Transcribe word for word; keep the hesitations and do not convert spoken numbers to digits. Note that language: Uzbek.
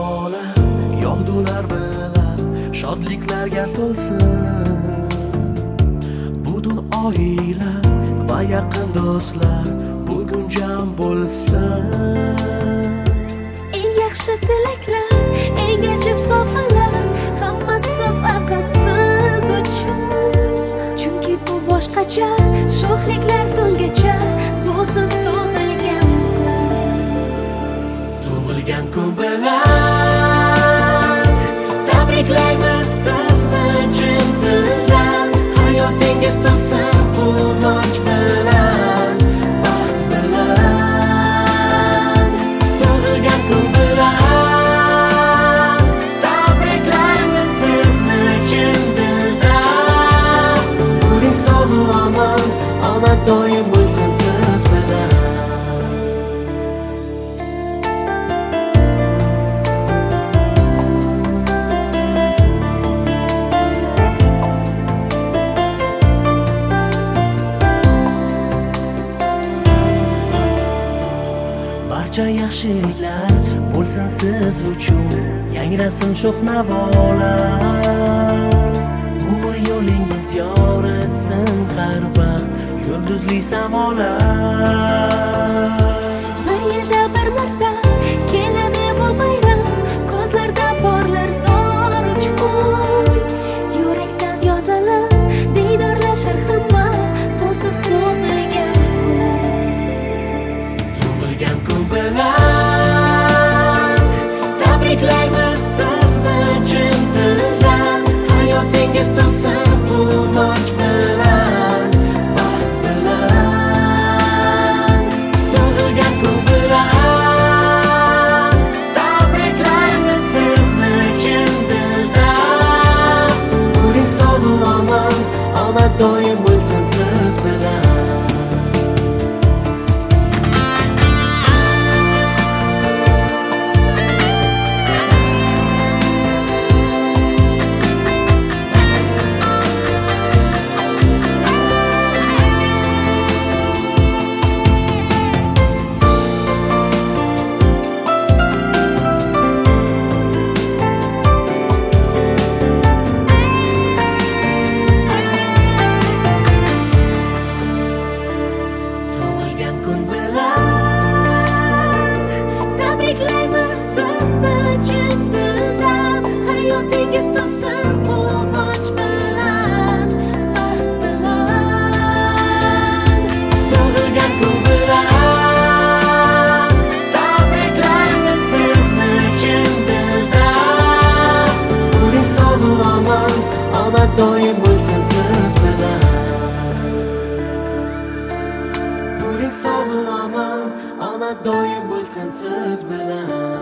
olam yog'dular bilan shodliklarga to'lsin. Butun oila va yaqin do'stlar bugun jam bo'lsin. Eng yaxshi tilaklar, eng ajib sovg'alar, hammasi faqat siz uchun. Chunki bu boshqacha, sho'xliklar tungacha, bu siz tug'ilgan kun. Tug'ilgan kun bilan tabriklaymiz sizni chin dildan. Hayotingiz to'lsin quvonch bilan, baxt bilan. Tug'ilgan kun bilan tabriklaymiz sizni chin dildan. Bo'ling sog' omon, omad doim bo'lsin siz bilan. Barcha yaxshiliklar bo'lsin siz uchun, yangrasin sho'x navolar. Umr yo'lingiz yoritsin har vaqt yulduzli samolar. Bir yilda bir marta keladi bu bayram, ko'zlarda porlar zo'r uchqun. Yurakdan yozilib diydorlashar hamma, bu siz tug'ilgan Tug'ilgan kun bilan tabriklaymiz sizni chin dildan. Hayotingiz to'lsin quvonch bilan, baxt bilan. Tug'ilgan kun bilan tabriklaymiz sizni chin dildan. Bo'ling sog' omon, omad doim bo'lsin siz bilan. Tabriklaymiz sizni chin dildan. Hayotingiz to'lsin quvonch bilan, baxt bilan. Tug'ilgan kun bilan tabriklaymiz sizni chin dildan. Bo'ling sog' omon, omad doim bo'lsin siz bilan. Bo'ling sog' omon, omad doim bo'lsin siz bilan.